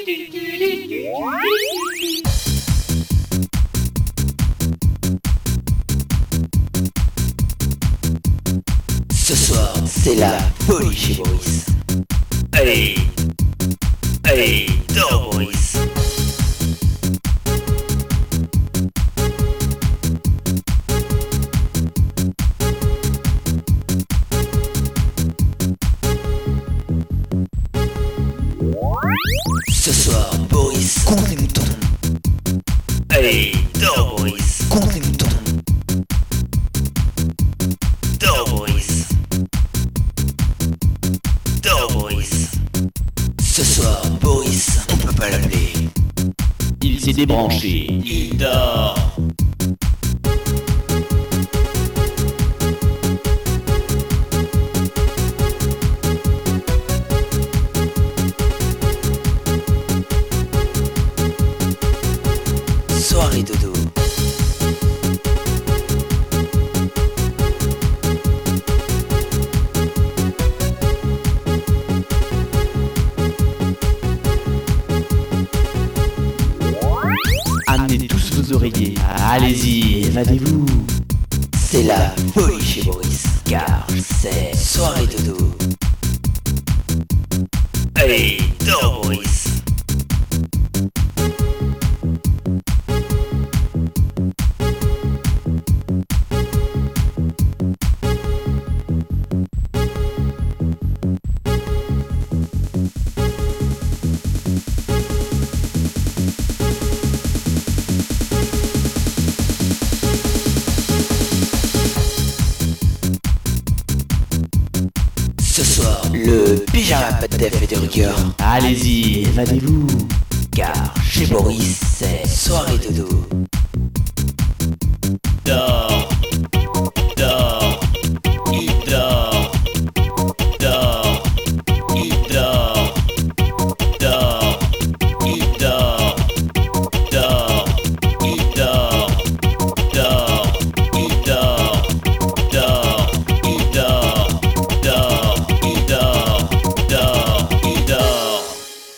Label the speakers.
Speaker 1: Ce soir, c'est la folie chez Boris. Allez, allez, dors Boris. Ce soir, Boris compte les moutons. Allez, dors Boris. Compte les moutons. Dors Boris. Dors Boris. Ce soir, Boris, on peut pas l'appeler.
Speaker 2: Il s'est débranché.
Speaker 1: Il dort. Soirée dodo.
Speaker 2: Amenez tous vos oreillers. Allez-y, évadez-vous.
Speaker 1: C'est la folie chez Boris, car c'est soirée dodo. Allez, dors Boris. Ce soir, le pyjama pas de def et de rigueur.
Speaker 2: Allez-y, évadez-vous.
Speaker 1: Car chez Boris, c'est soirée dodo.